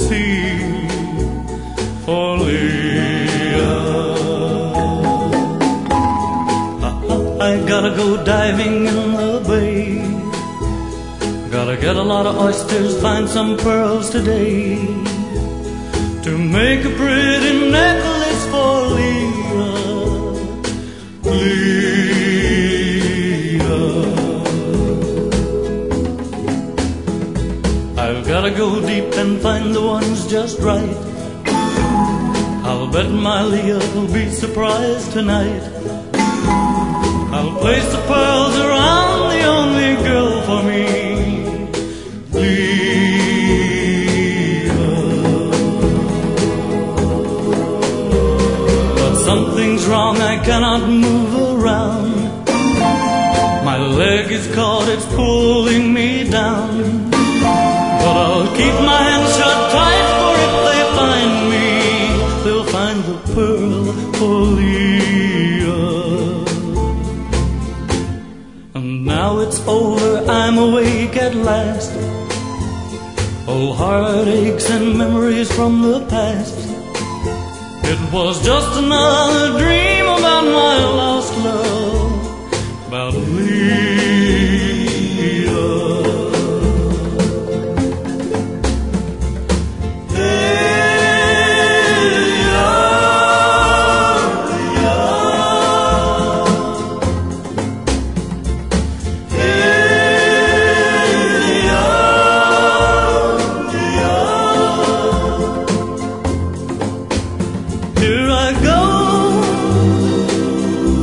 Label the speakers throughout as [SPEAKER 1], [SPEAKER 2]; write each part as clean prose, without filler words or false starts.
[SPEAKER 1] sea for Leah. I gotta go diving in the bay. Gotta get a lot of oysters, find some pearls today, to make a pretty necklace for Leah. Leah. I've gotta go deep and find the ones just right. I'll bet my Leah will be surprised tonight. I'll place the pearls around the only girl for me, Leah. But something's wrong, I cannot move around. My leg is caught, it's pulling me down. But I'll keep my hands shut tight, for if they find me, they'll find the pearl for Leah. And now it's over, I'm awake at last. Old heartaches and memories from the past. It was just another dream about my lost love, about Leah. Here I go,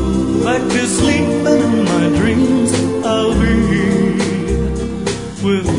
[SPEAKER 1] back to sleep, and in my dreams I'll be with